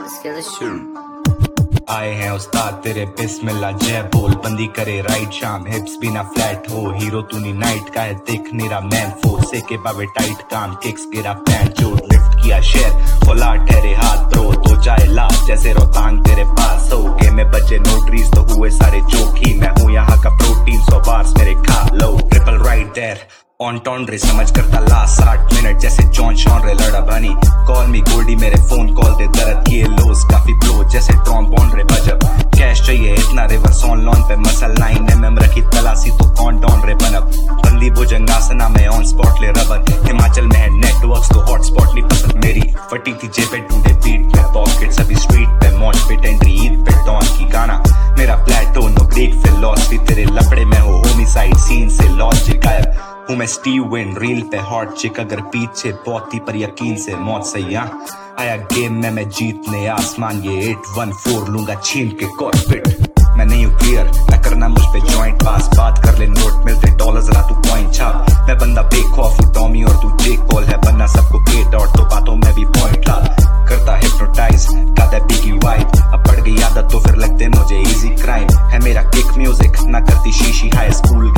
Let's get this shit. आए हैं उस्ताद तेरे बिस्मिल्लाह जय बोल, बंदी करे राइट शाम हिप्स भी ना फ्लैट हो, हीरो तू नी नाइट का है देख मेरा मैन फोर्स से के बावे टाइट काम किक्स गिरा पैंट जोड़ लिफ्ट किया शेयर खोला ठहरे हाथ ब्रो तो जाए लास्ट जैसे रोहतांग तेरे पास हो के में बचे नोटरीज तो हुए सारे चौकी, मैं हूँ यहाँ का प्रोटीन 100 बार्स मेरे खा लो ट्रिपल राइट देयर ऑन टॉन्ड्रे समझ करता लास्ट 60 मिनट जैसे जॉन शॉन रे लड़ा बनी कॉल मी गोल्डी मेरे फोन कॉल दे दर्द किए लोज काफी फ्लो जैसे ट्रॉम्बोन रे बजब कैश चाहिए इतना रिवर्स ऑन लॉन पे मसल 9mm रखी तलाशी तो कौन डॉन रे बनब बंदी भुजंगासना में ऑन स्पॉट ले रबर हिमाचल में है नेटवर्क्स तो हॉट स्पॉट नहीं पसंद मेरी फटी थी जेबे टूटे पीट में पॉकेट सभी स्ट्रीट पे मॉच पे एंट्री ईद पे डॉन की गाना मेरा प्लेटो नो ग्रीक फिलॉसफी तेरे लफड़े में हो होमिसाइड सीन से लॉस गायब हूँ मैं स्टीव विन रील पे हॉट चिक अगर पीछे बहुत ही पर यकीन से मौत सही आया गेम में मैं जीतने आसमान ये 814 लूंगा छीन के कॉर्पोरेट मैं नहीं हूँ क्लियर मैं करना मुझ पे जॉइंट पास बात कर ले नोट मिलते डॉलर्स ला तू पॉइंट छाप मैं बंदा बेखौफ हूँ टॉमी और तू जेक पॉल है बनना सबको के डॉट तो बातों में भी पॉइंट ला करता हिप्नोटाइज कादा बिगी वाइब अब पड़ गई आदत तो फिर लगते मुझे इजी क्राइम है मेरा किक म्यूजिक ना करती शीशी हाई स्कूल